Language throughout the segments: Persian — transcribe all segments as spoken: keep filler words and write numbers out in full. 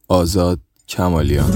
آزاد کمالیان.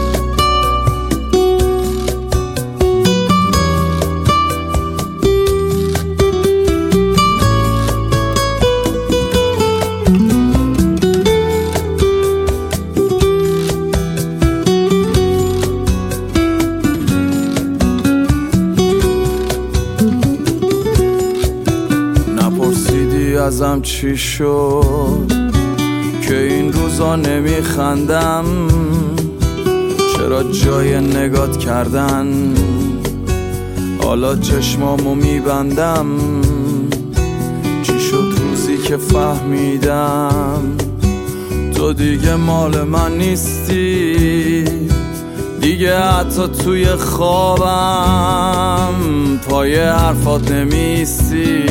نپرسیدی ازم چی شد که این روزا نمیخندم، چرا جای نگات کردن حالا چشمامو میبندم. چی شد روزی که فهمیدم تو دیگه مال من نیستی، دیگه حتی توی خوابم پای حرفات نمیستی،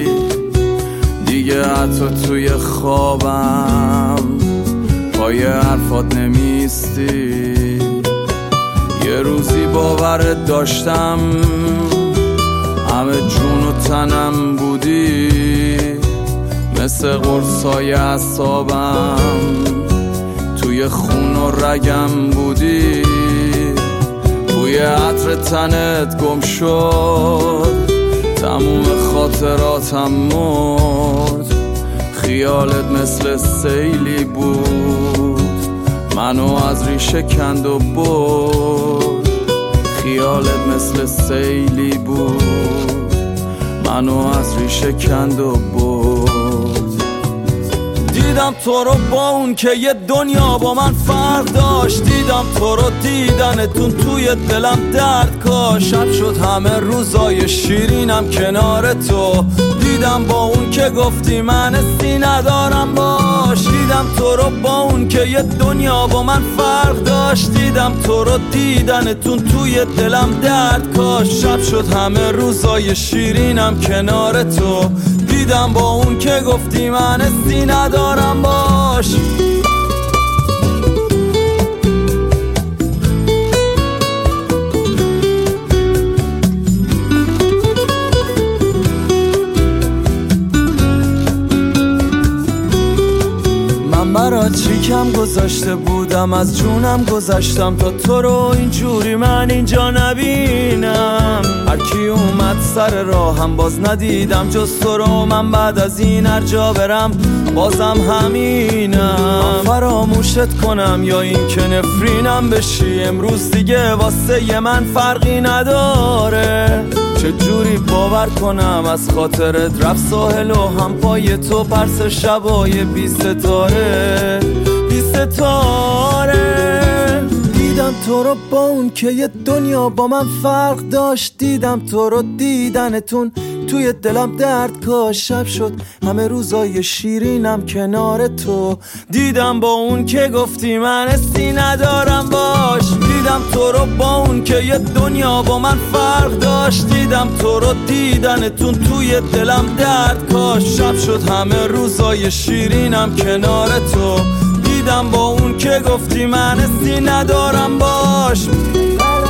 دیگه حتی توی خوابم پای حرفات نمیستی. یه روزی باورت داشتم همه جون و تنم بودی، مثل قرصای اعصابم توی خون و رگم بودی. بوی عطر تنت گم شد، تموم خاطراتم مرد، خیالت مثل سیلی بود منو از ریشه کند و برد. خیالت مثل سیلی بود منو از ریشه کند و برد. دیدم تو رو با اون که یه دنیا با من فرق داشت، دیدم تو رو دیدنتون توی دلم درد کاش. شب شد همه روزای شیرینم کنار تو، دیدم با اون که گفتی من استی ندارم باش. دیدم تو رو با اون که یه دنیا با من فرق داشت، دیدم تو رو دیدنتون توی دلم درد کاش. شب شد همه روزای شیرینم کنار تو، دیدم با اون که گفتی من استی ندارم باش. من برات چی کم گذاشته بودم، از جونم گذاشتم تا تو رو اینجوری من اینجا نبینم. هر کی اومد سر راهم باز ندیدم جز تو رو، من بعد از این هر جا برم بازم همینم. من فراموشت کنم یا این که نفرینم بشی، امروز دیگه واسه من فرقی نداره. چه جوری باور کنم از خاطرت رفت ساحل و هم پای تو پرس شبای بی ستاره بی ستاره. دیدم تو رو با اون که یه دنیا با من فرق داشت، دیدم تو رو دیدنتون توی دلم درد کاش. شب شد همه روزای شیرینم کنار تو، دیدم با اون که گفتی من استی ندارم باش. دیدم تو رو با اون که یه دنیا با من فرق داشت، دیدم تو رو دیدنتون توی دلم درد کاش. شب شد همه روزای شیرینم کنار تو، دیدم با اون که گفتی من استی ندارم باش.